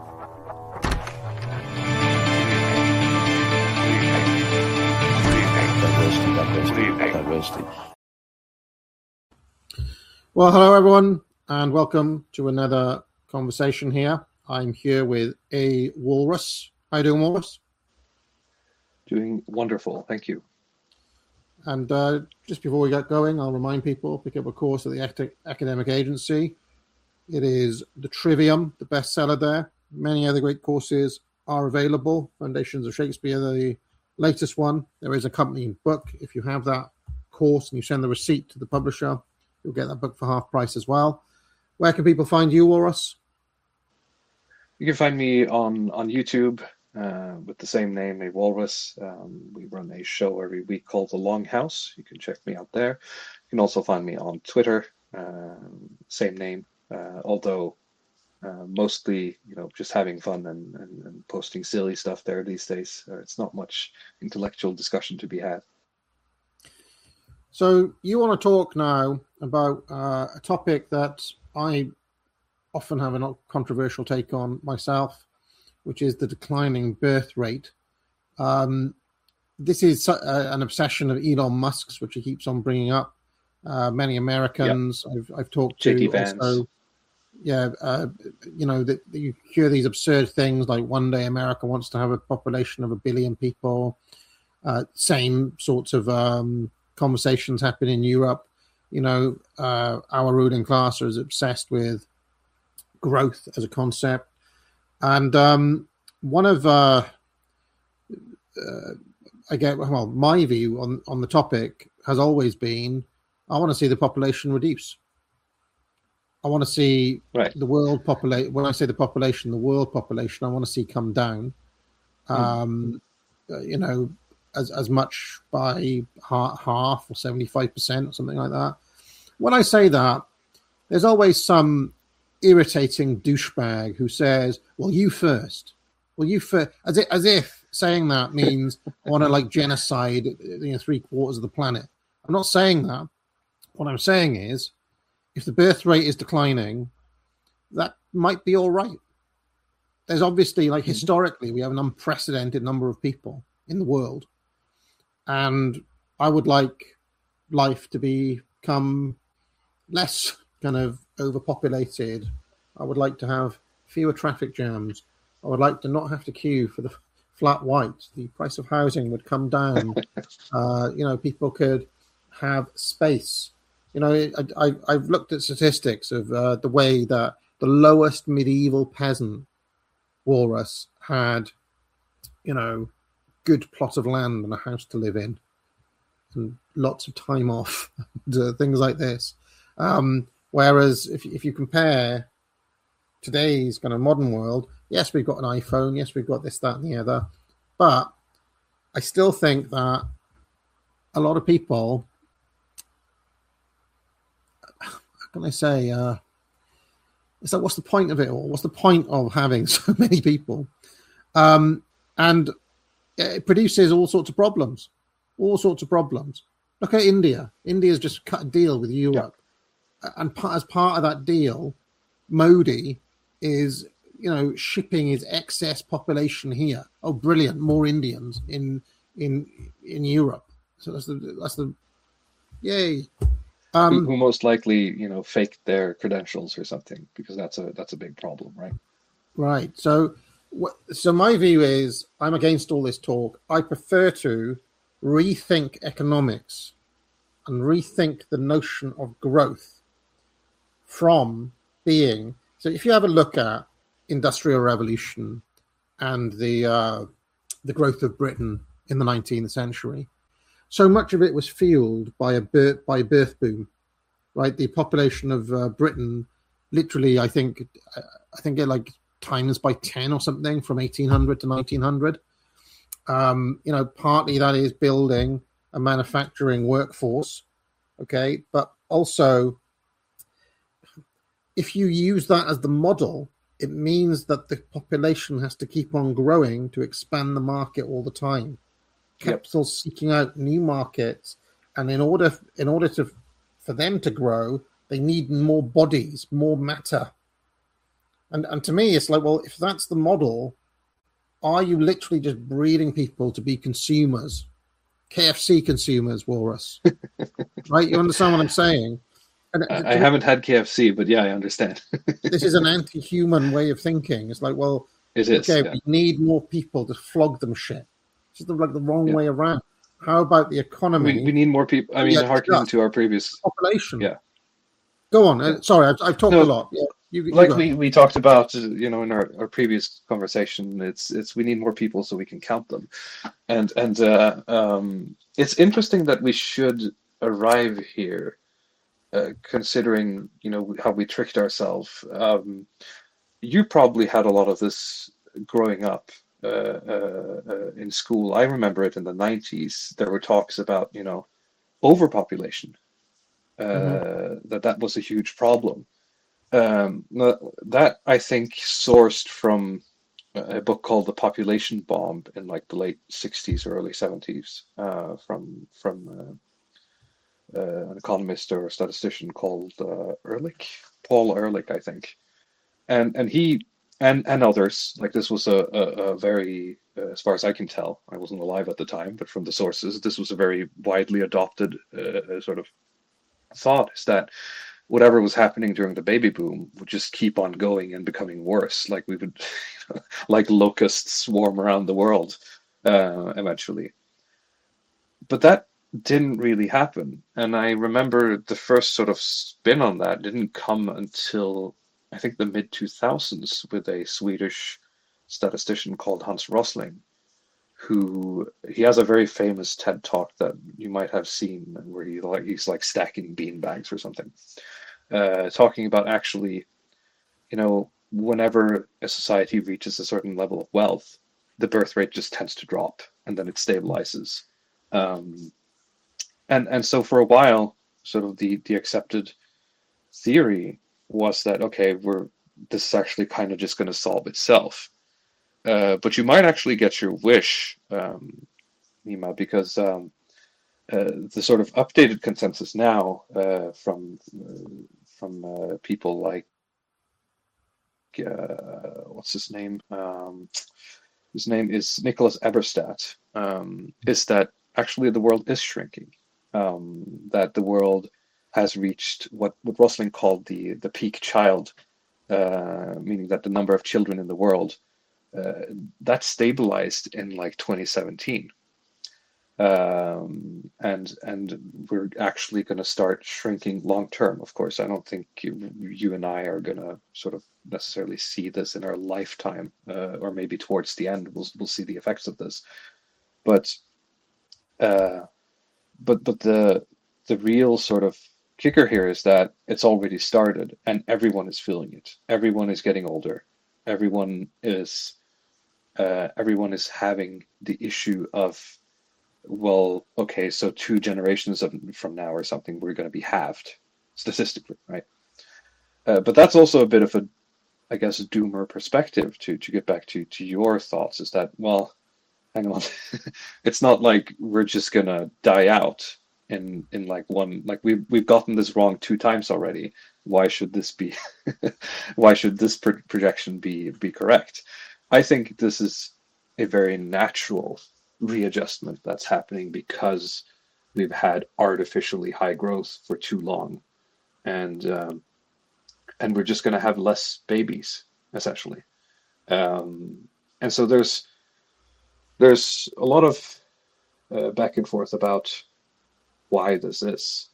Diversity. Well, hello everyone, and welcome to another conversation here. I'm here with A. Walrus. How you doing, Walrus? Doing wonderful, thank you. And just before we get going, I'll remind people, pick up a course at the Academic Agency. It is the Trivium, the bestseller there. Many other great courses are available. Foundations of Shakespeare, the latest one. There is an accompanying book. If you have that course and you send the receipt to the publisher, you'll get that book for half price as well. Where can people find you, Walrus? You can find me on YouTube with the same name, A Walrus. We run a show every week called The Longhouse. You can check me out there. You can also find me on Twitter, same name, although mostly, just having fun and posting silly stuff there these days. It's not much intellectual discussion to be had. So you want to talk now about a topic that I often have a controversial take on myself, which is the declining birth rate. This is an obsession of Elon Musk's, which he keeps on bringing up. Many Americans I've talked to also. That you hear these absurd things like one day America wants to have a population of 1 billion people. Same sorts of conversations happen in Europe. Our ruling class is obsessed with growth as a concept. And one of my view on the topic has always been, I want to see the population reduce. I want to see the world population. When I say the population, the world population, I want to see come down. As much by half or 75% or something like that. When I say that, there's always some irritating douchebag who says, well, you first. As if saying that means I want to genocide 3/4 of the planet. I'm not saying that. What I'm saying is, if the birth rate is declining, that might be all right. There's obviously, historically, we have an unprecedented number of people in the world. And I would like life to become less kind of overpopulated. I would like to have fewer traffic jams. I would like to not have to queue for the flat white. The price of housing would come down. People could have space. I've looked at statistics of the way that the lowest medieval peasant walrus had, good plot of land and a house to live in and lots of time off, things like this. Whereas if you compare today's kind of modern world, yes, we've got an iPhone, yes, we've got this, that, and the other, but I still think that a lot of people, how can I say, it's like, what's the point of it all? What's the point of having so many people? And it produces all sorts of problems. Look at India. India's just cut a deal with Europe. And as part of that deal, Modi is, shipping his excess population here. Oh, brilliant. More Indians in Europe. So that's the yay. Who most likely, faked their credentials or something, because that's a big problem, right? Right. So my view is I'm against all this talk. I prefer to rethink economics and rethink the notion of growth from being. So if you have a look at Industrial Revolution and the growth of Britain in the 19th century, so much of it was fueled by a birth boom, right? The population of Britain, literally, I think it times by 10 or something from 1800 to 1900. Partly that is building a manufacturing workforce, okay? But also, if you use that as the model, it means that the population has to keep on growing to expand the market all the time. Capital seeking out new markets, and in order for them to grow, they need more bodies, more matter. And to me, it's like, well, if that's the model, are you literally just breeding people to be consumers, KFC consumers, Walrus? Right? You understand what I'm saying? And I haven't had KFC, but yeah, I understand. this is an anti-human way of thinking. It's like, well, It is. okay, Yeah. we need more people to flog them shit. It's like the wrong Yeah. way around. How about the economy? We need more people. I mean, harkening to our previous population. Yeah. Go on. Yeah. I've talked a lot. Yeah. We talked about, in our previous conversation, it's we need more people so we can count them, and it's interesting that we should arrive here, considering how we tricked ourselves. You probably had a lot of this growing up in school. I remember it in the 90s. There were talks about overpopulation, that was a huge problem. That I think sourced from a book called The Population Bomb in like the late 60s or early 70s, from an economist or a statistician called Paul Ehrlich, I think, and he and others. Like, this was a very, as far as I can tell, I wasn't alive at the time, but from the sources, this was a very widely adopted sort of thought, is that whatever was happening during the baby boom would just keep on going and becoming worse. Like, we would, like locusts, swarm around the world eventually. But that didn't really happen. And I remember the first sort of spin on that didn't come until, I think, the mid-2000s, with a Swedish statistician called Hans Rosling, he has a very famous TED talk that you might have seen, where he's like stacking bean bags or something. Talking about, actually, whenever a society reaches a certain level of wealth, the birth rate just tends to drop, and then it stabilizes. And so for a while, sort of the accepted theory was that, okay, this is actually kind of just going to solve itself. But you might actually get your wish, Nima, because the sort of updated consensus now, from people like, what's his name? His name is Nicholas Eberstadt. Is that actually the world is shrinking? That the world has reached what Rosling called the peak child, meaning that the number of children in the world, that stabilized in like 2017. And we're actually going to start shrinking long term. Of course, I don't think you and I are going to sort of necessarily see this in our lifetime, or maybe towards the end we'll see the effects of this. But the real sort of kicker here is that it's already started, and everyone is feeling it. Everyone is getting older. Everyone is having the issue of, well, okay, so 2 generations from now or something, we're going to be halved statistically, right? But that's also a bit of a, I guess, a doomer perspective to get back to your thoughts, is that, well, hang on, it's not like we're just going to die out in like one, like we've gotten this wrong 2 times already. Why should this be, why should this projection be correct? I think this is a very natural readjustment that's happening because we've had artificially high growth for too long, and we're just going to have less babies, essentially. And so there's a lot of back and forth about why this is.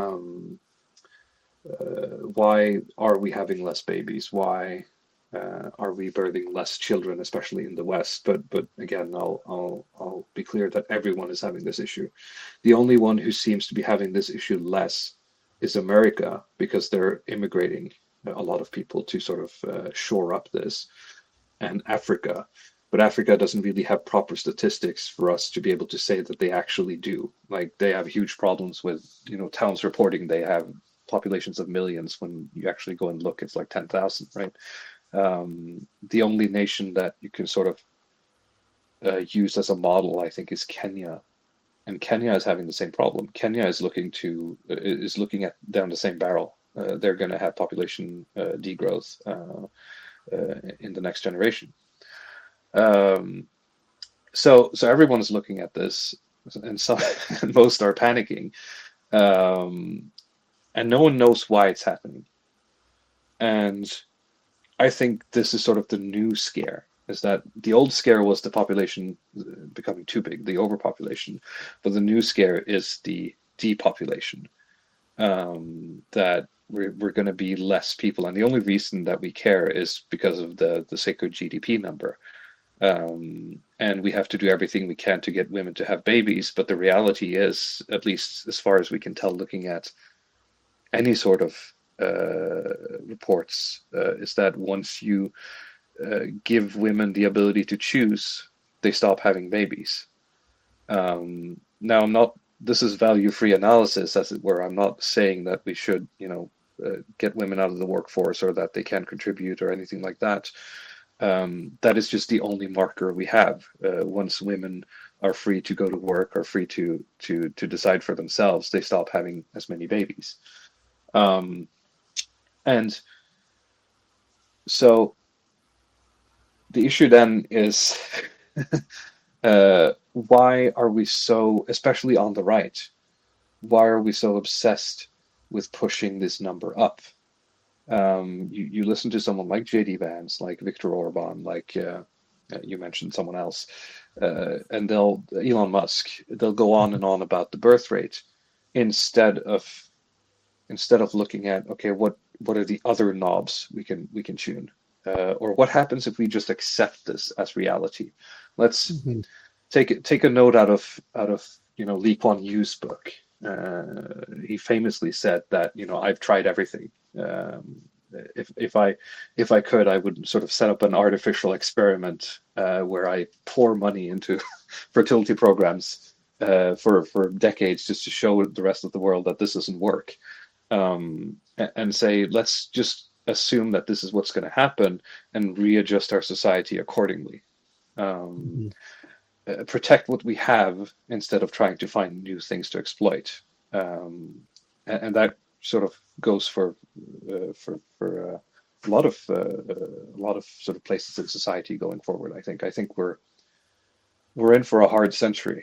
Why are we having less babies? Why are we birthing less children, especially in the West? But again, I'll be clear that everyone is having this issue. The only one who seems to be having this issue less is America, because they're immigrating a lot of people to sort of shore up this, and Africa. But Africa doesn't really have proper statistics for us to be able to say that they actually do. Like, they have huge problems with, towns reporting they have populations of millions, when you actually go and look, it's like 10,000, right? The only nation that you can sort of use as a model, I think, is Kenya, and Kenya is having the same problem. Kenya is looking at down the same barrel. They're going to have population degrowth, in the next generation. So everyone's looking at this, and some and most are panicking, and no one knows why it's happening. And I think this is sort of the new scare. Is that the old scare was the population becoming too big, the overpopulation, but the new scare is the depopulation. That we're going to be less people, and the only reason that we care is because of the sacred GDP number. And we have to do everything we can to get women to have babies, but the reality is, at least as far as we can tell, looking at any sort of reports, is that once you give women the ability to choose, they stop having babies. Now, I'm not. This is value-free analysis, as it were. I'm not saying that we should, get women out of the workforce or that they can't contribute or anything like that. That is just the only marker we have. Once women are free to go to work, are free to decide for themselves, they stop having as many babies. And so the issue then is why are we so, especially on the right, why are we so obsessed with pushing this number up? You listen to someone like J.D. Vance, like Viktor Orban, like you mentioned someone else, and Elon Musk, they'll go on and on about the birth rate instead of looking at, okay, what are the other knobs we can tune, or what happens if we just accept this as reality? Let's take a note out of Lee Kuan Yew's book. He famously said that I've tried everything. If I could, I would sort of set up an artificial experiment where I pour money into fertility programs for decades, just to show the rest of the world that this doesn't work, and say, let's just assume that this is what's going to happen and readjust our society accordingly. Protect what we have instead of trying to find new things to exploit, and that sort of goes for a lot of sort of places in society going forward. I think we're in for a hard century.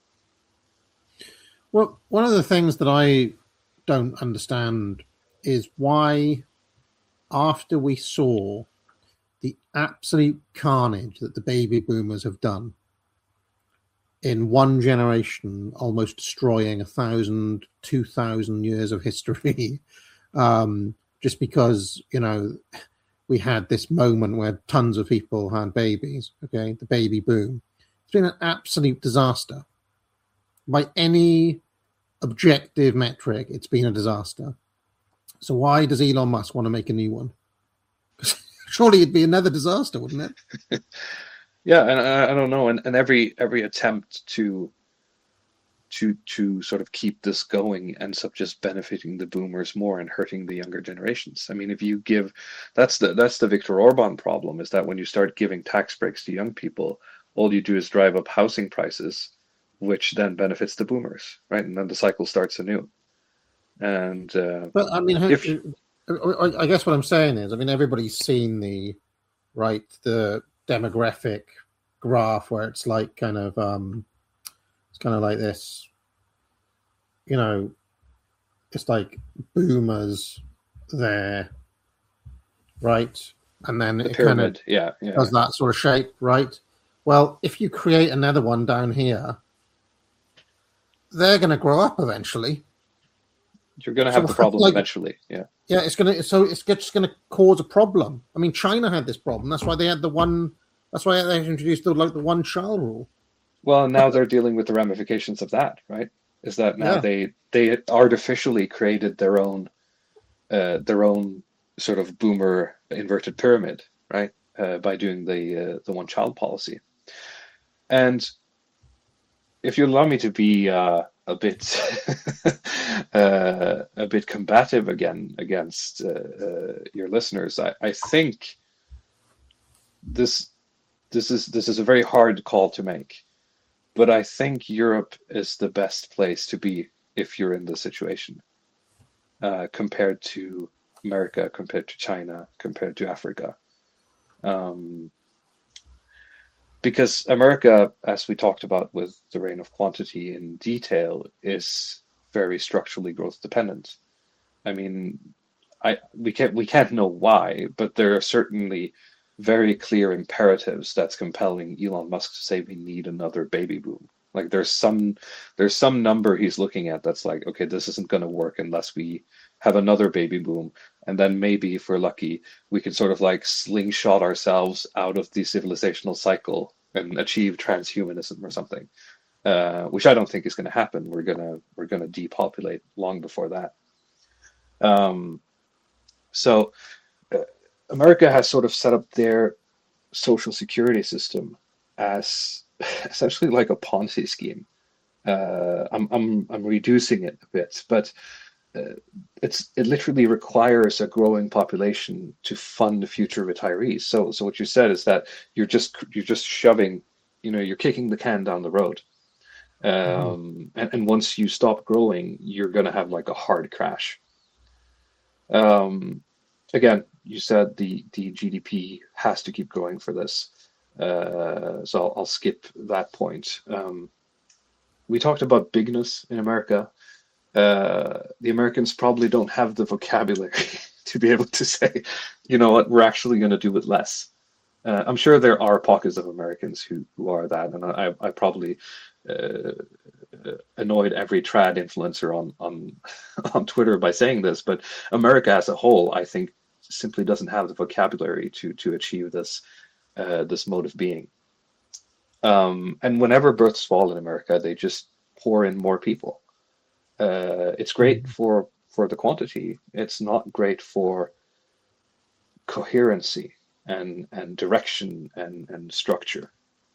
Well, one of the things that I don't understand is why, after we saw the absolute carnage that the baby boomers have done in one generation, almost destroying 1,000, 2,000 years of history, just because, we had this moment where tons of people had babies, okay, the baby boom. It's been an absolute disaster. By any objective metric, it's been a disaster. So why does Elon Musk want to make a new one? Surely it'd be another disaster, wouldn't it? Yeah, and I don't know, and every attempt to sort of keep this going ends up just benefiting the boomers more and hurting the younger generations. I mean, if you give, that's the Viktor Orban problem, is that when you start giving tax breaks to young people, all you do is drive up housing prices, which then benefits the boomers, right? And then the cycle starts anew. And but I mean, I guess what I'm saying is, I mean, everybody's seen the demographic graph where it's like kind of like this, it's like boomers there, right? And then the it pyramid, kind of does that sort of shape, right? Well, if you create another one down here, they're going to grow up eventually. You're going to have the problem eventually, yeah. Yeah, it's just going to cause a problem. I mean, China had this problem. That's why they had That's why they introduced the one-child rule. Well, now they're dealing with the ramifications of that, right? Is that now they artificially created their own sort of boomer inverted pyramid, right? By doing the one-child policy. And if you allow me to be a bit combative again against your listeners, I think this is a very hard call to make, but I think Europe is the best place to be if you're in this situation, compared to America, compared to China, compared to Africa. Because America, as we talked about with the reign of quantity in detail, is very structurally growth dependent. I mean, we can't know why, but there are certainly very clear imperatives that's compelling Elon Musk to say we need another baby boom. Like there's some number he's looking at that's like, okay, this isn't going to work unless we have another baby boom, and then maybe if we're lucky, we can sort of like slingshot ourselves out of the civilizational cycle and achieve transhumanism or something, which I don't think is going to happen. We're gonna depopulate long before that. Um, so America has sort of set up their social security system as essentially like a Ponzi scheme. I'm reducing it a bit, but it literally requires a growing population to fund future retirees. So what you said is that you're just shoving, you're kicking the can down the road. Mhm. And once you stop growing, you're gonna have like a hard crash. Um, Again, you said the GDP has to keep growing for this. So I'll skip that point. We talked about bigness in America. The Americans probably don't have the vocabulary to be able to say, you know what, we're actually going to do with less. I'm sure there are pockets of Americans who are that, and I probably uh, annoyed every trad influencer on on Twitter by saying this, but America as a whole, I think, simply doesn't have the vocabulary to achieve this mode of being. And whenever births fall in America, they just pour in more people. It's great Mhm. for the quantity. It's not great for coherency and direction and structure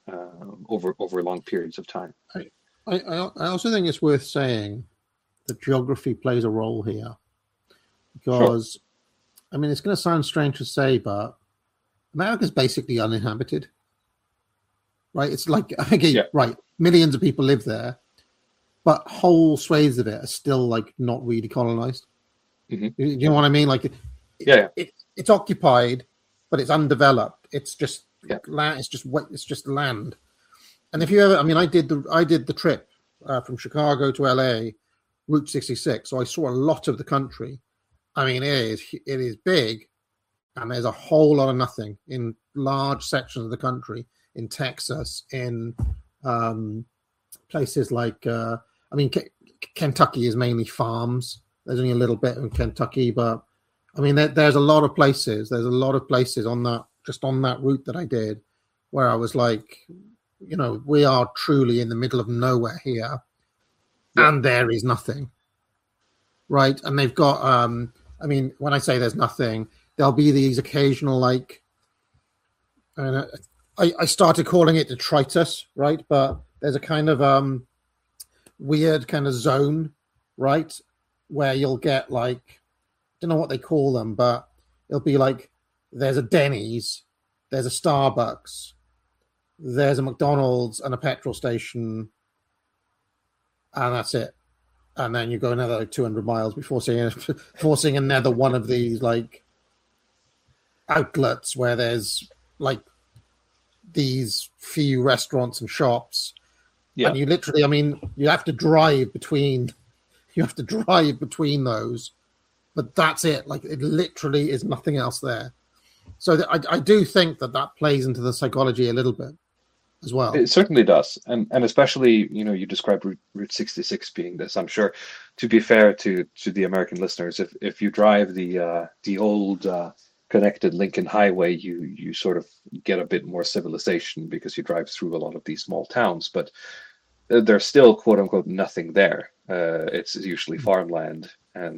over long periods of time. I, I also think it's worth saying that geography plays a role here Sure. because, I mean, it's going to sound strange to say, but America's basically uninhabited, right? It's like, okay, Yeah. right, millions of people live there, but whole swathes of it are still like not really colonized. Hmm. You know what I mean? Like, Yeah. Yeah. it's occupied, but it's undeveloped. It's just Yeah. land. It's just land. And if you ever, I mean, I did the trip from Chicago to LA, Route 66. So I saw a lot of the country. I mean, it is big, and there's a whole lot of nothing in large sections of the country, in Texas, in um, places like, I mean, Kentucky is mainly farms. There's only a little bit in Kentucky, but I mean, there's a lot of places. There's a lot of places on that, just on that route that I did, where I was like, we are truly in the middle of nowhere here, Yeah. and there is nothing, right? And they've got, I mean, when I say there's nothing, there'll be these occasional like, I mean, I started calling it detritus, right? But there's a kind of weird kind of zone, right, where you'll get like, I don't know what they call them, but it'll be like there's a Denny's, there's a Starbucks, there's a McDonald's and a petrol station, and that's it. And then you go another like 200 miles before seeing another one of these like outlets where there's like these few restaurants and shops, Yeah. and you literally, I mean, you have to drive between those, but that's it. Like it literally is nothing else there. So I do think that plays into the psychology a little bit as well. It certainly does, and especially, you describe Route 66 being this. I'm sure, to be fair to the American listeners, if you drive the old connected Lincoln Highway, you sort of get a bit more civilization because you drive through a lot of these small towns, but there's still quote unquote nothing there. It's usually farmland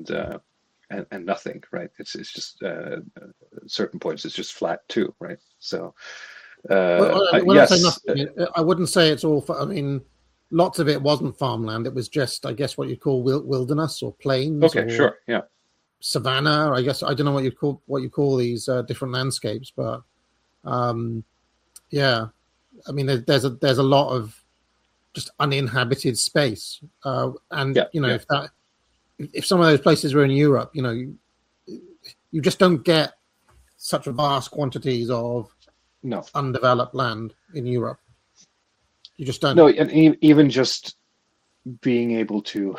and nothing, right? It's just at certain points it's just flat too, right? So When I say yes, nothing, I wouldn't say it's all. I mean, lots of it wasn't farmland. It was just, I guess, what you'd call wilderness or plains okay, or sure, yeah. savannah. I guess I don't know what you call these different landscapes, but um, yeah, I mean, there's a lot of just uninhabited space, and Yeah, yeah, if some of those places were in Europe, you just don't get such vast quantities of No. undeveloped land in Europe. You just don't. No, and even just being able to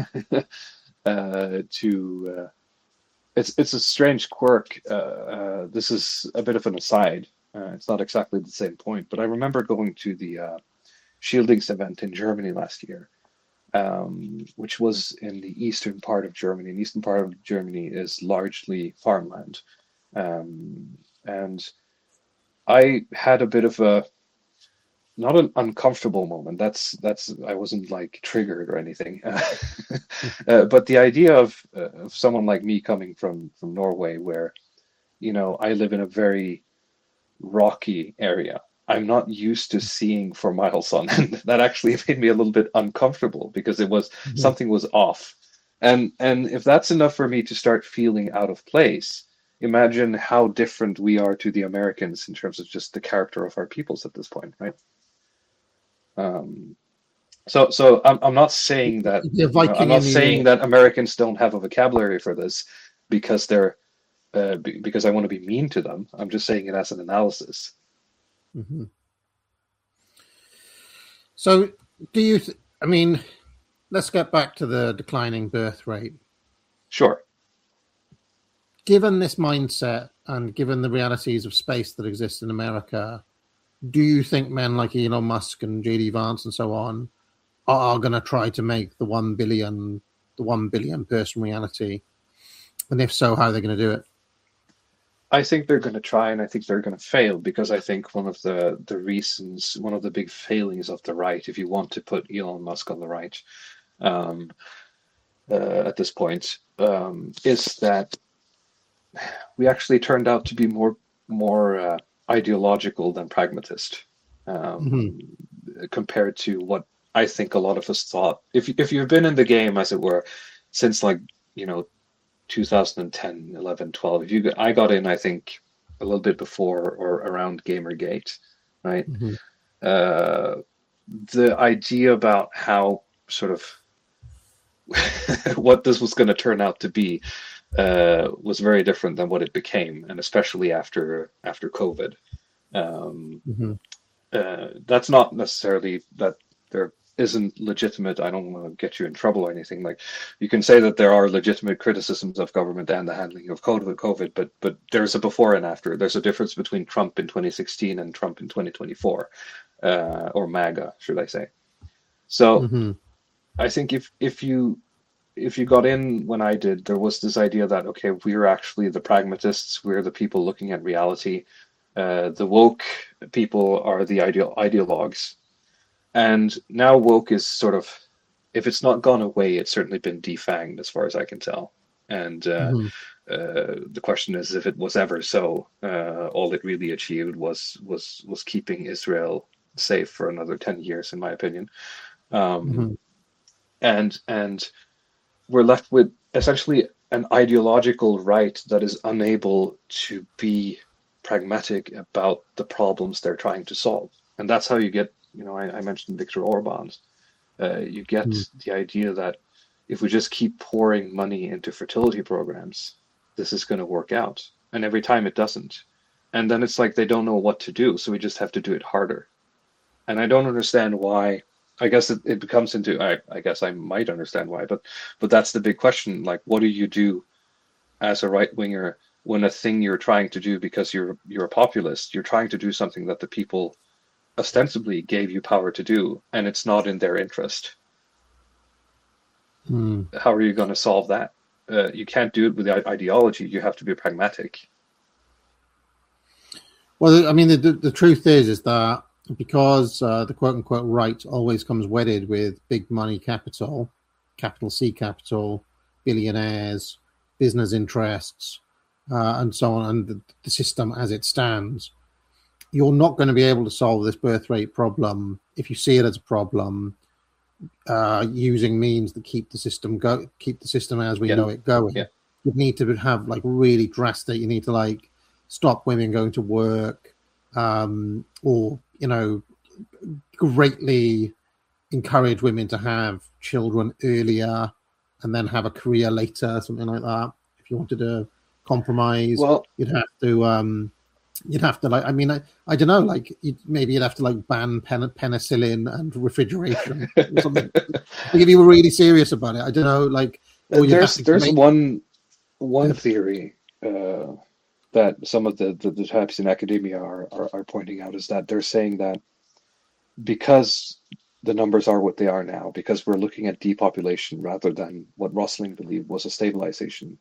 it's a strange quirk. This is a bit of an aside. It's not exactly the same point, but I remember going to the Shieldings event in Germany last year, which was in the eastern part of Germany. And the eastern part of Germany is largely farmland. And I had a bit of a not an uncomfortable moment. That's I wasn't like triggered or anything. But the idea of someone like me coming from Norway, where I live in a very rocky area. I'm not used to seeing for miles on end. That actually made me a little bit uncomfortable because it was something was off. And if that's enough for me to start feeling out of place, imagine how different we are to the Americans in terms of just the character of our peoples at this point, right? So I'm not saying that I'm not saying that Americans don't have a vocabulary for this because they're because I want to be mean to them. I'm just saying it as an analysis. Mm-hmm. So, do you? I mean, let's get back to the declining birth rate. Sure. Given this mindset and given the realities of space that exist in America, do you think men like Elon Musk and JD Vance and so on are going to try to make the 1 billion person reality? And if so, how are they going to do it? I think they're going to try, and I think they're going to fail, because I think one of the reasons, one of the big failings of the right, if you want to put Elon Musk on the right at this point, is that we actually turned out to be more ideological than pragmatist, compared to what I think a lot of us thought. If you've been in the game, as it were, since 2010, 11, 12. I got in, I think, a little bit before or around Gamergate, right? Mm-hmm. The idea about how sort of what this was going to turn out to be was very different than what it became, and especially after COVID. That's not necessarily that there isn't legitimate. I don't want to get you in trouble or anything. Like, you can say that there are legitimate criticisms of government and the handling of COVID, but there's a before and after. There's a difference between Trump in 2016 and Trump in 2024, or MAGA, should I say? So I think if you got in when I did, there was this idea that, okay, we're actually the pragmatists. We're the people looking at reality. The woke people are the ideologues. And now woke is sort of, if it's not gone away, it's certainly been defanged as far as I can tell. And the question is, if it was ever so, all it really achieved was keeping Israel safe for another 10 years, in my opinion. And we're left with essentially an ideological right that is unable to be pragmatic about the problems they're trying to solve. And that's how you get, I mentioned Viktor Orban. You get the idea that if we just keep pouring money into fertility programs, this is going to work out. And every time it doesn't. And then it's like they don't know what to do, so we just have to do it harder. And I don't understand why. I guess it becomes into, I guess I might understand why, but that's the big question. Like, what do you do as a right-winger when a thing you're trying to do, because you're a populist, you're trying to do something that the people ostensibly gave you power to do, and it's not in their interest? How are you going to solve that? You can't do it with ideology. You have to be pragmatic. Well, I mean, the truth is that because the quote-unquote right always comes wedded with big money capital, capital C capital, billionaires, business interests, and so on, and the system as it stands, you're not going to be able to solve this birth rate problem if you see it as a problem, using means that keep the system as we know it going. Yeah. You need to have really drastic. You need to stop women going to work, or greatly encourage women to have children earlier and then have a career later, something like that. If you wanted to compromise, you'd have to you'd have to like. I mean, I don't know. Like, maybe you'd have to like ban penicillin and refrigeration or something. Like, if you were really serious about it, I don't know. Like, or you'd have to There's make. one theory that some of the types in academia are pointing out, is that they're saying that because the numbers are what they are now, because we're looking at depopulation rather than what Rosling believed was a stabilization,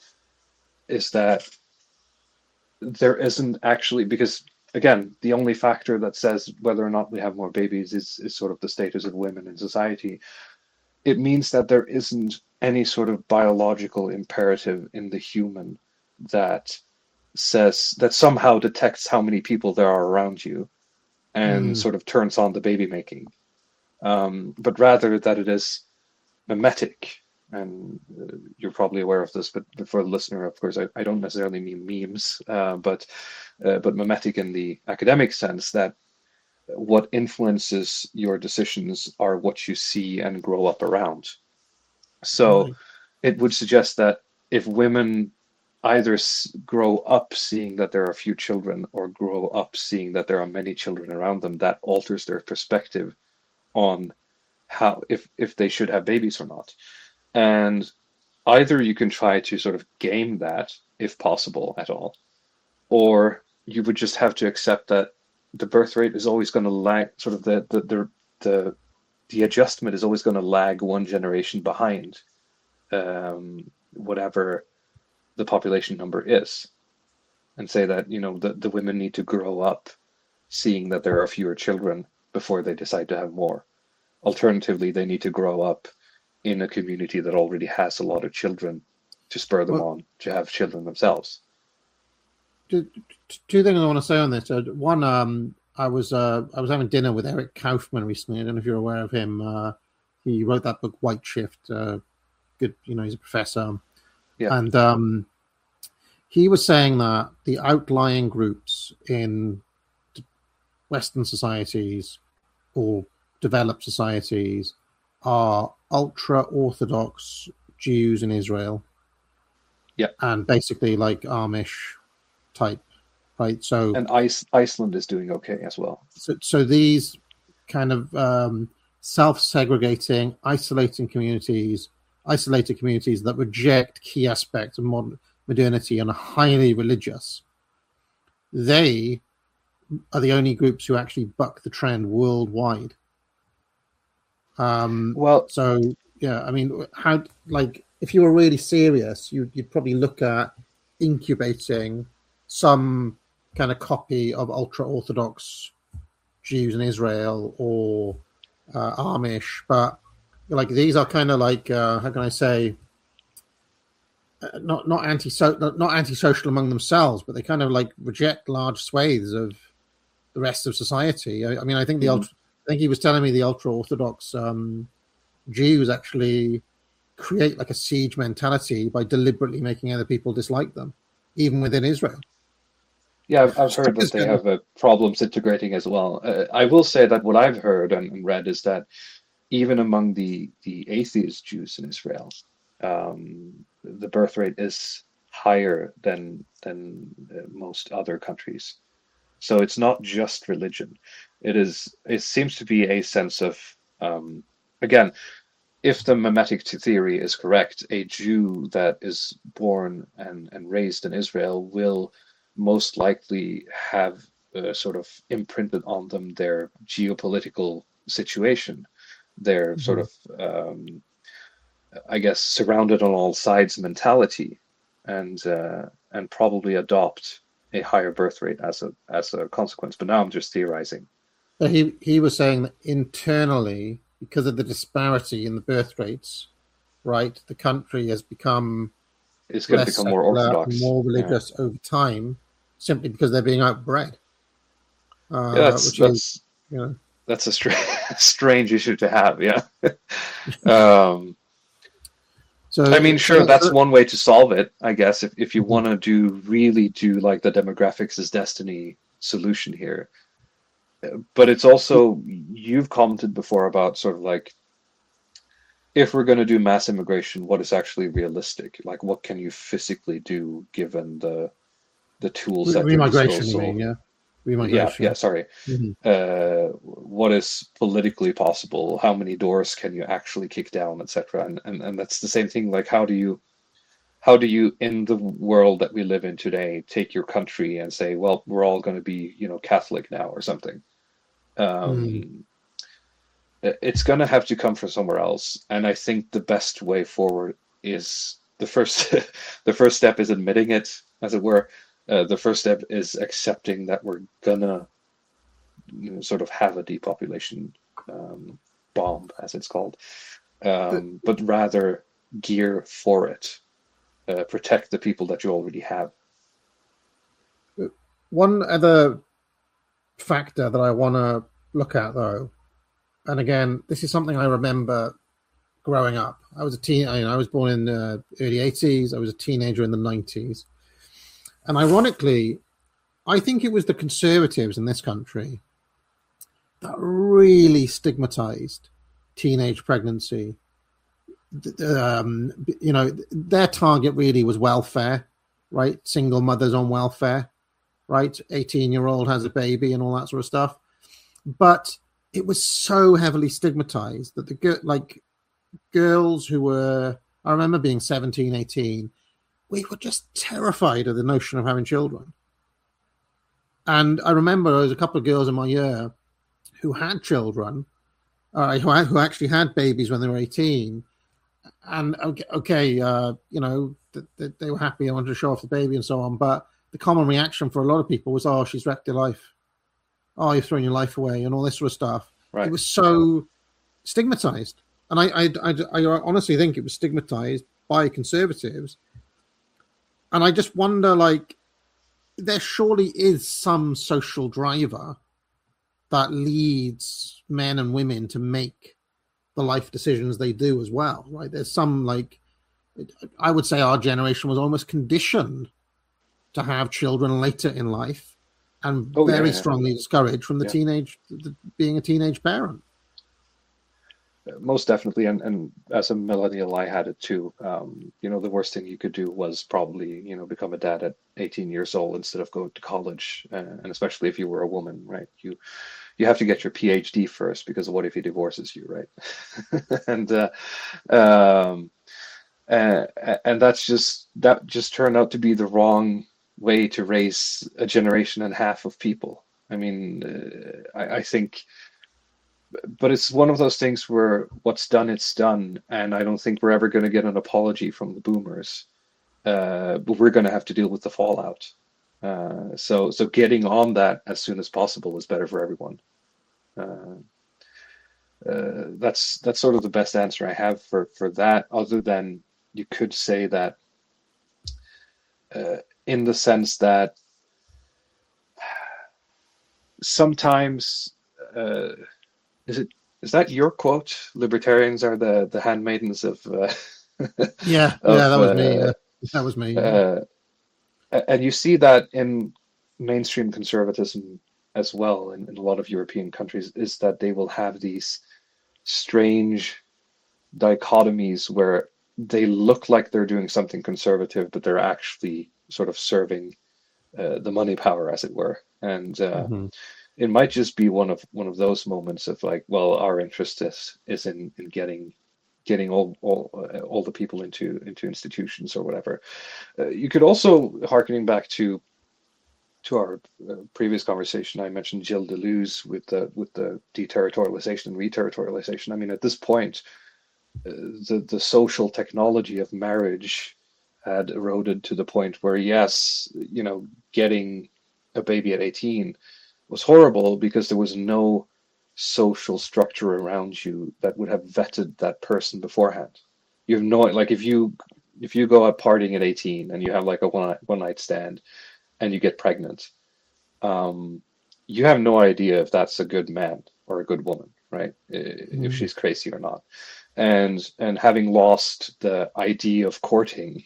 is that there isn't actually, because again, the only factor that says whether or not we have more babies is sort of the status of women in society. It means that there isn't any sort of biological imperative in the human that says that somehow detects how many people there are around you and Mm, sort of turns on the baby making, but rather that it is mimetic. And you're probably aware of this, but for the listener, of course, I don't necessarily mean memes, but mimetic in the academic sense, that what influences your decisions are what you see and grow up around. So right. it would suggest that if women either grow up seeing that there are few children or grow up seeing that there are many children around them, that alters their perspective on how, if they should have babies or not. And either you can try to sort of game that if possible at all, or you would just have to accept that the birth rate is always going to lag, sort of the adjustment is always going to lag one generation behind whatever the population number is, and say that, the women need to grow up seeing that there are fewer children before they decide to have more. Alternatively, they need to grow up in a community that already has a lot of children to spur them Well, on to have children themselves. two, two things I want to say on this. One, I was having dinner with Eric Kaufman recently. I don't know if you're aware of him. He wrote that book White Shift. Good, he's a professor, Yeah. and he was saying that the outlying groups in Western societies or developed societies are ultra Orthodox Jews in Israel, Yeah. and basically like Amish type, right? So, And Iceland is doing okay as well. so these kind of self-segregating, isolated communities that reject key aspects of modernity and are highly religious, they are the only groups who actually buck the trend worldwide. Well, So yeah, I mean, how, like, if you were really serious, you'd probably look at incubating some kind of copy of ultra orthodox Jews in Israel or Amish, but like these are kind of like how can I say, not antisocial among themselves, but they kind of like reject large swathes of the rest of society. I mean, I think mhm. I think he was telling me the ultra orthodox Jews actually create like a siege mentality by deliberately making other people dislike them, even within Israel. Yeah, I've heard that they have problems integrating as well. I will say that what I've heard and read is that even among the atheist Jews in Israel, the birth rate is higher than most other countries. So it's not just religion. It seems to be a sense of, again, if the mimetic theory is correct, a Jew that is born and raised in Israel will most likely have sort of imprinted on them their geopolitical situation, their sort Mhm. of, I guess, surrounded on all sides mentality, and probably adopt a higher birth rate as a consequence. But now I'm just theorizing. So he was saying that internally, because of the disparity in the birth rates, right, the country has become It's going to less become more secular and orthodox. more Yeah, religious over time, simply because they're being outbred, yeah, that's which is, that's you know, that's a strange issue to have. Yeah. um, I mean, so sure, that's that, one way to solve it, I guess. If you mhm. want to really do like the demographics is destiny solution here, but it's also, you've commented before about sort of like, if we're going to do mass immigration, what is actually realistic? Like, what can you physically do given the tools at their Remigration, you disposal. mean? Yeah, Yeah, remigration. yeah, sorry. Mhm. What is politically possible? How many doors can you actually kick down, etc. And that's the same thing. Like, how do you in the world that we live in today take your country and say, well, we're all going to be, Catholic now or something? Mm. Um, it's going to have to come from somewhere else. And I think the best way forward is the first the first step is admitting it, as it were. The first step is accepting that we're gonna sort of have a depopulation bomb, as it's called, The, but rather gear for it. Protect the people that you already have. one other factor that I want to look at, though, and again, this is something I remember growing up. I was a teen. I was born in the early '80s. I was a teenager in the '90s, and ironically, I think it was the conservatives in this country that really stigmatized teenage pregnancy. Their target really was welfare, right? Single mothers on welfare, right? 18-year-old has a baby and all that sort of stuff. But it was so heavily stigmatized that girls who were, I remember being 17, 18, we were just terrified of the notion of having children. And I remember there was a couple of girls in my year who had children, who actually had babies when they were 18. And they were happy, I wanted to show off the baby and so on. But the common reaction for a lot of people was, oh, she's wrecked your life. Oh, you're throwing your life away and all this sort of stuff. Right. It was so stigmatized. And I honestly think it was stigmatized by conservatives. And I just wonder, like, there surely is some social driver that leads men and women to make the life decisions they do as well, right? There's some, like, I would say our generation was almost conditioned to have children later in life and very strongly discouraged from being a teenage parent. Most definitely, and as a millennial, I had it too. The worst thing you could do was probably, become a dad at 18 years old instead of going to college, and especially if you were a woman, right? You have to get your PhD first, because what if he divorces you, right? And that just turned out to be the wrong way to raise a generation and a half of people. I mean, I think. But it's one of those things where what's done, it's done, and I don't think we're ever going to get an apology from the boomers. But we're going to have to deal with the fallout. So getting on that as soon as possible is better for everyone. That's sort of the best answer I have for that. Other than you could say that, in the sense that sometimes. Is that your quote? Libertarians are the handmaidens of. Yeah, that was me. That was me. Yeah. And you see that in mainstream conservatism as well in a lot of European countries, is that they will have these strange dichotomies where they look like they're doing something conservative, but they're actually sort of serving the money power, as it were. And it might just be one of those moments of, like, well, our interest is in getting all the people into institutions or whatever. You could also, harkening back to our previous conversation, I mentioned Gilles Deleuze with the deterritorialization and reterritorialization. I mean, at this point, the social technology of marriage had eroded to the point where, yes, getting a baby at 18 was horrible because there was no social structure around you that would have vetted that person beforehand. You have no, like, if you go out partying at 18 and you have like a one night stand and you get pregnant, you have no idea if that's a good man or a good woman, right? If she's crazy or not. And having lost the idea of courting,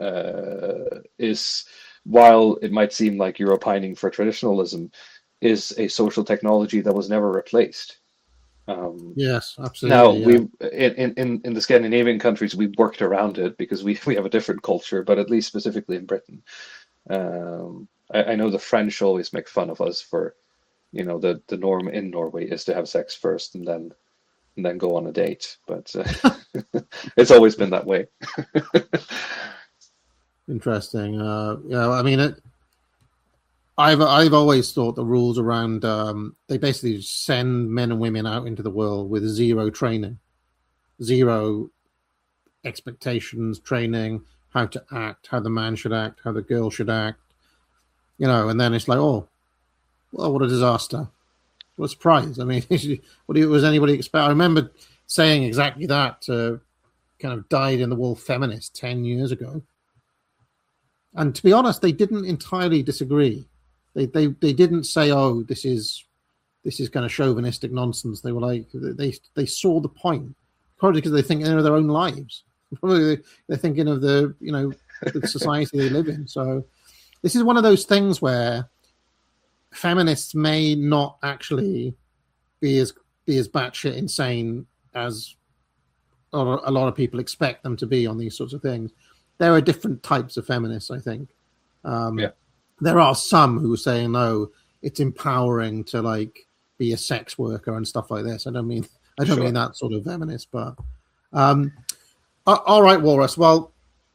is, while it might seem like you're opining for traditionalism, is a social technology that was never replaced. Yes, absolutely. Now, we in the Scandinavian countries, we worked around it because we have a different culture, but at least specifically in Britain, I know the French always make fun of us for, the norm in Norway is to have sex first and then go on a date, but it's always been that way. Interesting. I mean, I've always thought the rules around they basically send men and women out into the world with zero training, zero expectations, training, how to act, how the man should act, how the girl should act, and then it's like, oh, well, what a disaster. What a surprise. I mean, was anybody expect? I remember saying exactly that to kind of dyed-in-the-wool feminists 10 years ago. And to be honest, they didn't entirely disagree. They didn't say, "Oh, this is kind of chauvinistic nonsense." They were like, they saw the point, probably because they're thinking of their own lives. Probably they're thinking of the society they live in. So this is one of those things where feminists may not actually be as batshit insane as a lot of people expect them to be on these sorts of things. There are different types of feminists, I think. Yeah. There are some who say, no, it's empowering to be a sex worker and stuff like this. I don't mean that sort of feminist, but all right, Walrus. Well,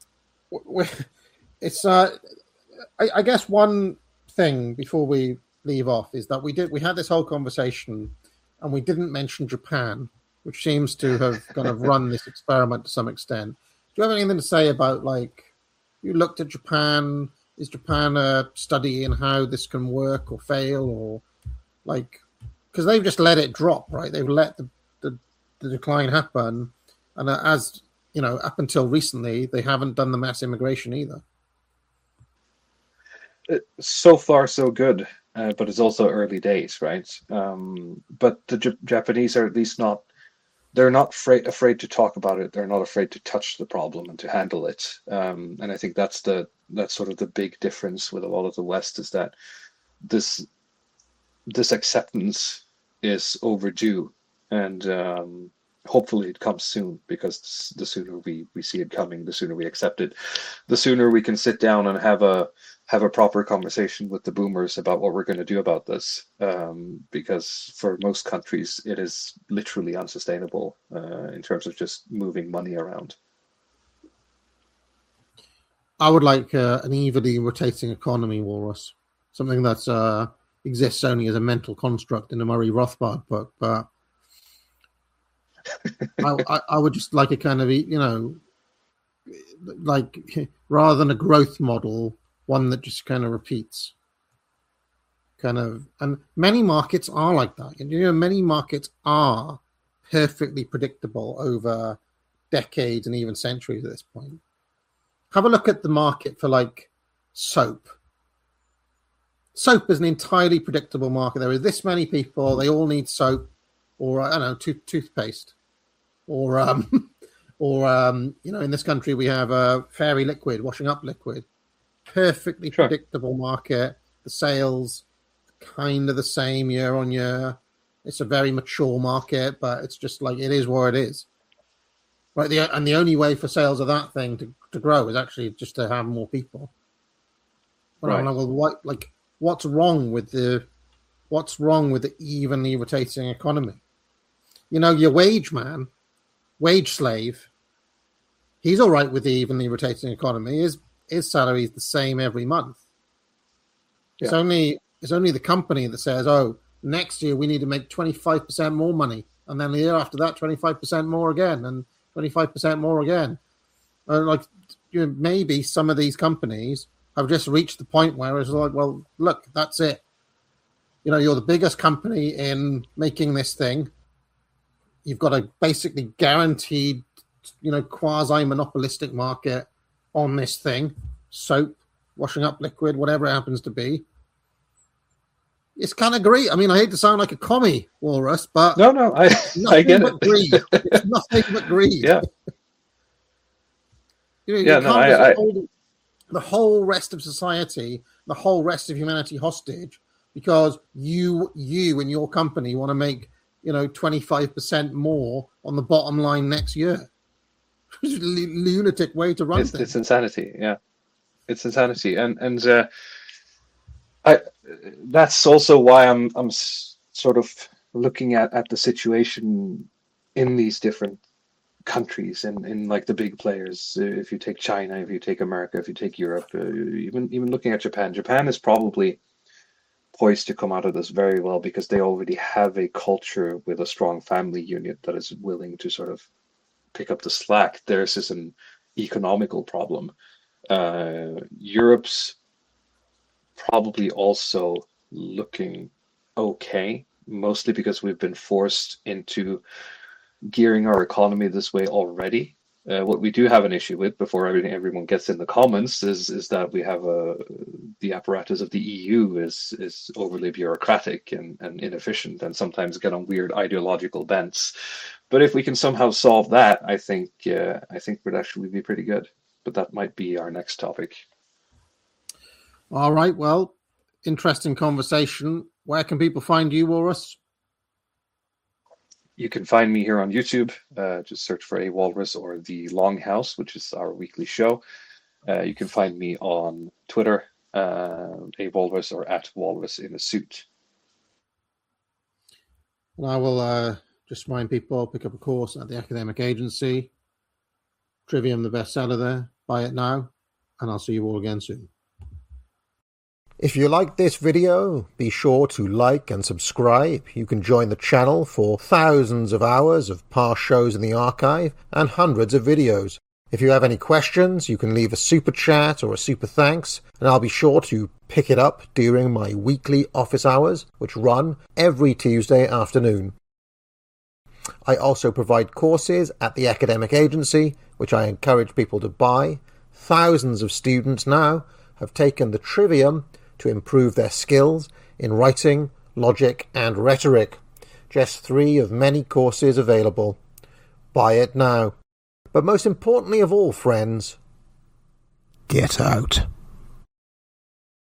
it's I guess one thing before we leave off is that we had this whole conversation and we didn't mention Japan, which seems to have kind of run this experiment to some extent. Do you have anything to say about you looked at Japan? Is Japan a study in how this can work or fail, or because they've just let it drop, right? They've let the decline happen, and as up until recently, they haven't done the mass immigration either. So far, so good, but it's also early days, right? But the Japanese are at least not. They're not afraid to talk about it. They're not afraid to touch the problem and to handle it. And I think that's sort of the big difference with a lot of the West, is that this acceptance is overdue, and hopefully it comes soon, because the sooner we see it coming, the sooner we accept it, the sooner we can sit down and have a proper conversation with the boomers about what we're going to do about this, because for most countries it is literally unsustainable in terms of just moving money around. I would like an evenly rotating economy, Walrus, something that exists only as a mental construct in a Murray Rothbard book, but I would just like a kind of, rather than a growth model, one that just kind of repeats. And many markets are like that. Many markets are perfectly predictable over decades and even centuries at this point. Have a look at the market for soap. Soap is an entirely predictable market. There are this many people, they all need soap, or I don't know, toothpaste, or in this country we have Fairy liquid, washing up liquid. Perfectly predictable market. The sales kind of the same year on year. It's a very mature market, but it's just it is what it is. Right, the only way for sales of that thing to grow is actually just to have more people. Right. I'm well, what's wrong with the evenly rotating economy? Your wage slave, he's all right with the evenly rotating economy. His salary is the same every month. Yeah. It's only the company that says, "Oh, next year we need to make 25% more money," and then the year after that, 25% more again, and 25% more again. Maybe some of these companies have just reached the point where it's well, look, that's it. You're the biggest company in making this thing. You've got a basically guaranteed, quasi-monopolistic market on this thing, soap, washing up liquid, whatever it happens to be. It's kind of great. I mean, I hate to sound like a commie, Walrus, but no, I get it. Greed. It's nothing but greed. Yeah. The whole rest of society, the whole rest of humanity hostage because you and your company want to make 25% more on the bottom line next year. It's a lunatic way to run things. It's insanity. Yeah, it's insanity, and I That's also why I'm sort of looking at the situation in these different countries and in like the big players. If you take China, if you take America, if you take Europe, even looking at Japan, Japan is probably poised to come out of this very well because they already have a culture with a strong family unit that is willing to sort of pick up the slack. Theirs is an economical problem. Europe's probably also looking okay, mostly because we've been forced into gearing our economy this way already. What we do have an issue with before everyone gets in the comments is that we have the apparatus of the EU is overly bureaucratic and inefficient and sometimes get on weird ideological bents. But if we can somehow solve that, I think we'd actually be pretty good. But that might be our next topic. All right. Well, interesting conversation. Where can people find you, Walrus? You can find me here on YouTube. Just search for A Walrus or The Longhouse, which is our weekly show. You can find me on Twitter, A Walrus or at Walrus in a Suit. And I will just remind people, pick up a course at the Academic Agency. Trivium, the bestseller there. Buy it now. And I'll see you all again soon. If you liked this video, be sure to like and subscribe. You can join the channel for thousands of hours of past shows in the archive and hundreds of videos. If you have any questions, you can leave a super chat or a super thanks, and I'll be sure to pick it up during my weekly office hours, which run every Tuesday afternoon. I also provide courses at the Academic Agency, which I encourage people to buy. Thousands of students now have taken the Trivium to improve their skills in writing, logic and rhetoric. Just 3 of many courses available. Buy it now. But most importantly of all, friends, get out.